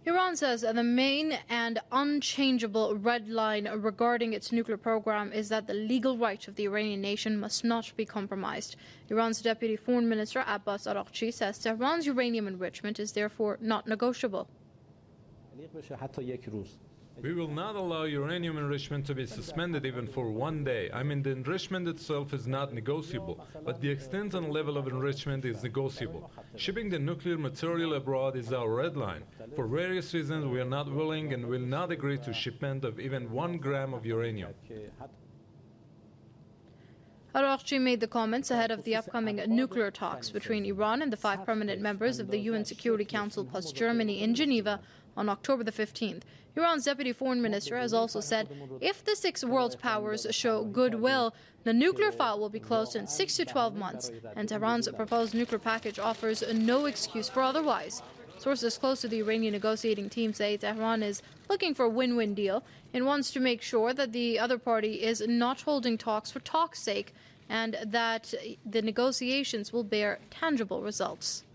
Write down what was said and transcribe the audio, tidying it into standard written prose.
Iran says the main and unchangeable red line regarding its nuclear program is that the legal right of the Iranian nation must not be compromised. Iran's Deputy Foreign Minister Abbas Araghchi says Tehran's uranium enrichment is therefore not negotiable. We will not allow uranium enrichment to be suspended even for one day. I mean, the enrichment itself is not negotiable, but the extent and level of enrichment is negotiable. Shipping the nuclear material abroad is our red line. For various reasons, we are not willing and will not agree to shipment of even 1 gram of uranium. Araghchi made the comments ahead of the upcoming nuclear talks between Iran and the 5 permanent members of the UN Security Council plus Germany in Geneva on October the 15th. Iran's Deputy Foreign Minister has also said if the 6 world powers show goodwill, the nuclear file will be closed in 6 to 12 months, and Tehran's proposed nuclear package offers no excuse for otherwise. Sources close to the Iranian negotiating team say Tehran is looking for a win-win deal and wants to make sure that the other party is not holding talks for talk's sake and that the negotiations will bear tangible results.